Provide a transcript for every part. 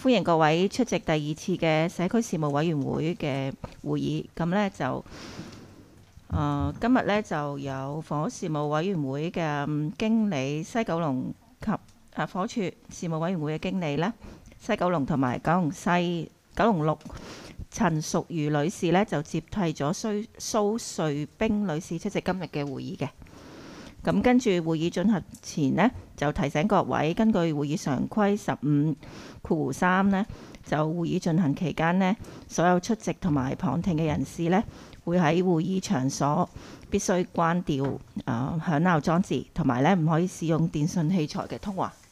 歡迎各位出席第二次嘅社區事務委員會嘅會議。咁呢就今日呢就有房屋事務委員會嘅經理西九龍及房屋署事務委員會嘅經理呢，西九龍同埋九龍六陳淑如女士呢就接替咗蘇瑞冰女士出席今日嘅會議嘅。咁跟住會議進行前呢，就提醒各位根據會議常規15(3)呢，就會議進行期間呢，所有出席同埋旁聽嘅人士呢，會喺會議場所必須關掉響鬧裝置，同埋呢唔可以使用電訊器材嘅通話。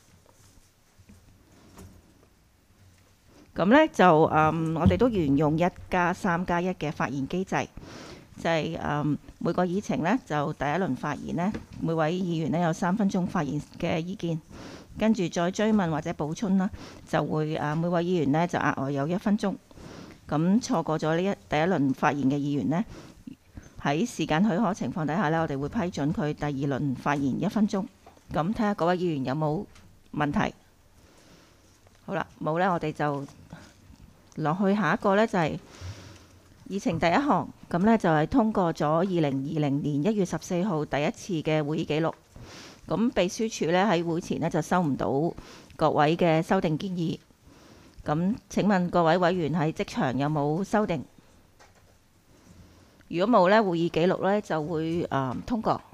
咁呢就我哋都沿用1+3+1嘅發言機制。就係每個議程呢，就第一輪發言呢，每位議員呢有3分鐘發言嘅意見，跟住再追問或者補充啦，就會每位議員呢就額外有1分鐘。咁錯過咗第一輪發言嘅議員呢，喺時間許可情況底下呢，我哋會批准佢第二輪發言1分鐘。咁睇下各位議員有冇問題。好啦，冇呢，我哋就落去下一個呢，就係議程第一項。咁呢就係通過咗2020年1月14號第一次嘅會議記錄。咁秘書處呢喺會前呢就收唔到各位嘅修訂建議。咁請問各位委員喺即場有冇修訂？如果冇呢，會議記錄呢就會通過。